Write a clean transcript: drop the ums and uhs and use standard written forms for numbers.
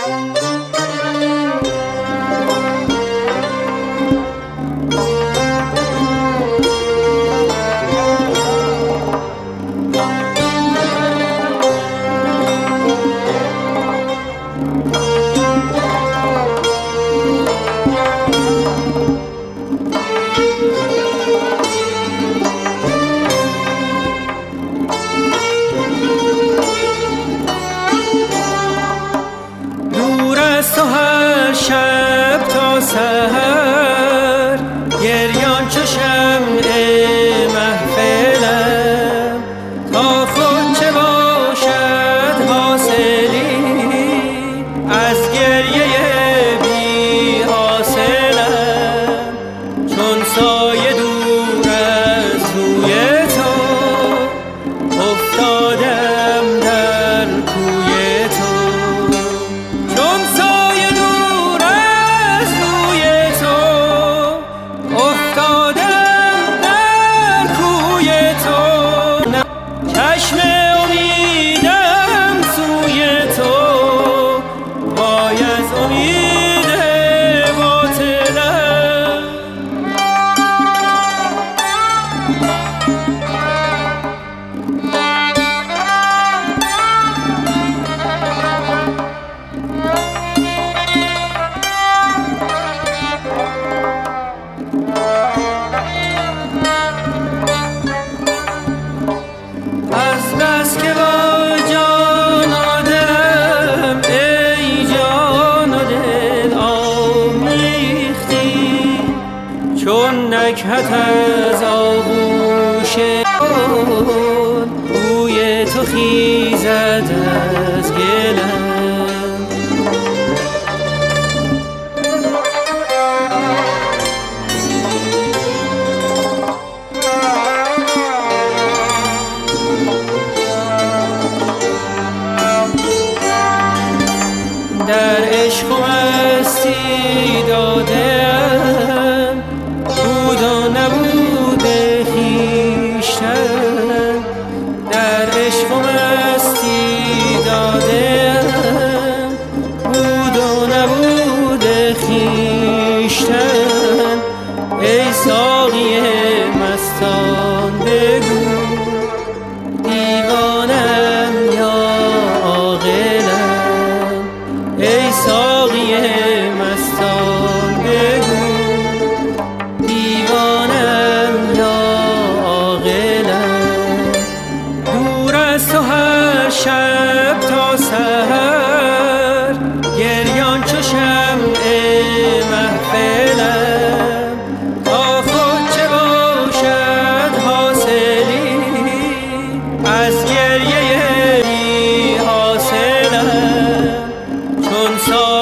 تو هر شب تا سحر گریان چو شمع محفلم، تا خود چه باشد حاصلی از گریه بی حاصلم. چون سایه دور از روی تو افتادم در کوی تو. چون سایه دور از روی تو افتادم در کوی تو. چشم امیدم سوی تو وای از امید باطلم. از بس که با جان آدم ای جان و دل آمیختی، چون نکهت از آغوش بوی تو خیزد از گلم. در عشق و مستی دادم بود و نبود خویشتن. در عشق و مستی دادم بود و نبود خویشتن. ای ساقی مستان بگو دیوانم یا عاقلم. ای ساقی مستان بگو دیوانم یا عاقلم. دور از تو هر شب تا سحر گریان چو شمع محفلم، تا خود چه باشد حاصلی از گریه بی حاصلم. چون